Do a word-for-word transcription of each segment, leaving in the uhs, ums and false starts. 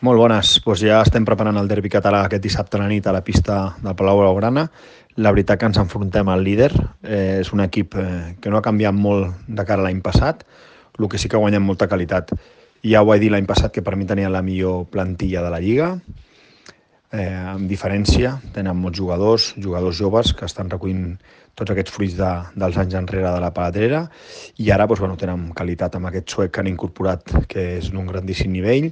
Molt bones, doncs ja estem preparant el derbi català aquest dissabte a la nit a la pista del Palau Blaugrana. La veritat que ens enfrontem al líder, eh, és un equip eh, que no ha canviat molt de cara a l'any passat, el que sí que ha guanyat molta qualitat. Ja ho vaig dir l'any passat que per mi tenia la millor plantilla de la Lliga, eh, amb diferència, tenen molts jugadors, jugadors joves que estan recollint tots aquests fruits de, dels anys enrere de la paladrera, i ara doncs, bueno, tenen qualitat amb aquest suec que han incorporat, que és d'un grandíssim nivell.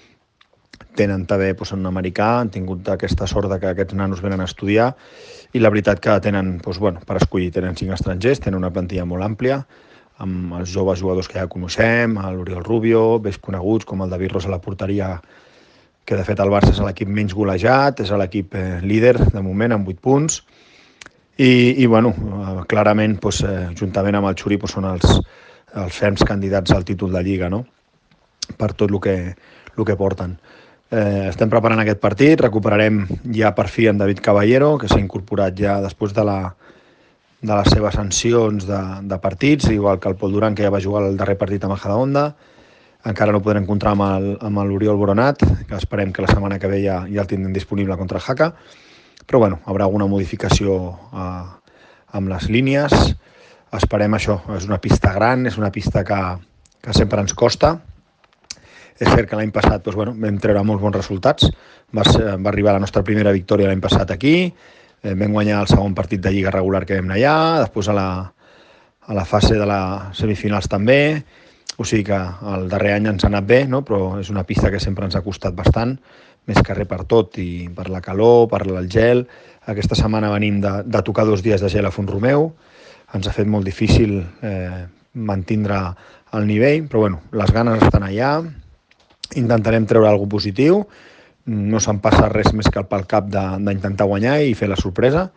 Tenen també doncs, un americà, han tingut aquesta sort de que aquests nanos venen a estudiar, i la veritat que tenen, doncs, bueno, per escollir, tenen cinc estrangers, tenen una plantilla molt àmplia, amb els joves jugadors que ja coneixem, l'Oriol Rubio, més coneguts com el David Ros a la porteria, que de fet el Barça és l'equip menys golejat, és l'equip eh, líder de moment amb vuit punts, i, i bueno, clarament, doncs, eh, juntament amb el Xuri, doncs, són els, els ferms candidats al títol de Lliga, no? Per tot el que, el que porten. Eh, estem preparant aquest partit, recuperarem ja per fi en David Caballero, que s'ha incorporat ja després de, la, de les seves sancions de, de partits, igual que el Pol Duran, que ja va jugar el darrer partit a Majadahonda. Encara no podrem encontrar amb l'Oriol Boronat, que esperem que la setmana que ve ja, ja el tindrem disponible contra el Jaca, però bueno, haurà alguna modificació eh, amb les línies. Esperem això, és una pista gran, és una pista que, que sempre ens costa. És cert que l'any passat doncs, bueno, vam treure molts bons resultats, va, ser, va arribar la nostra primera victòria l'any passat aquí, eh, vam guanyar el segon partit de Lliga regular que vam anar allà, després a la, a la fase de les semifinals també, o sigui que el darrer any ens ha anat bé, no? Però és una pista que sempre ens ha costat bastant, més que res per tot, i per la calor, per el gel. Aquesta setmana venim de, de tocar dos dies de gel a Font-romeu, ens ha fet molt difícil eh, mantindre el nivell, però bueno, les ganes estan allà, intentarem treure alguna cosa positiu, no se'n passa res més que pel cap d'intentar guanyar i fer la sorpresa,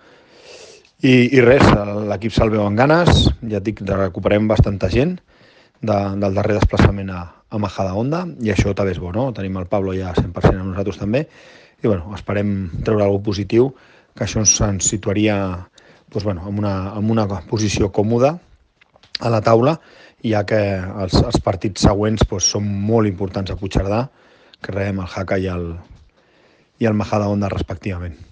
i, i res, l'equip se'l veu amb ganes, ja et dic, recuperem bastanta gent de, del darrer desplaçament a, a Majadahonda, i això també és bo, no? Tenim el Pablo ja cent per cent amb nosaltres també, i bueno, esperem treure alguna cosa positiu, que això ens, ens situaria doncs, bueno, en, una, en una posició còmoda a la taula, ja que els, els partits següents doncs, són molt importants a Puigcerdà, que rebem el Jaca i el, i el Majadahonda respectivament.